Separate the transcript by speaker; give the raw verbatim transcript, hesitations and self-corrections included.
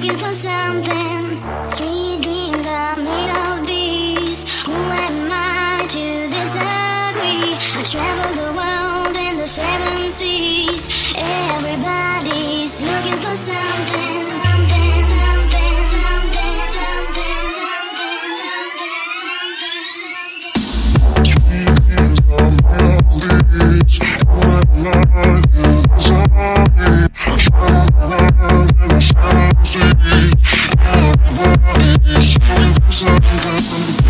Speaker 1: looking for something. Sweet dreams are made of these. Who am I to disagree? I travel the world and the seven seas. Everybody's looking for something. Something, something, something, something, something.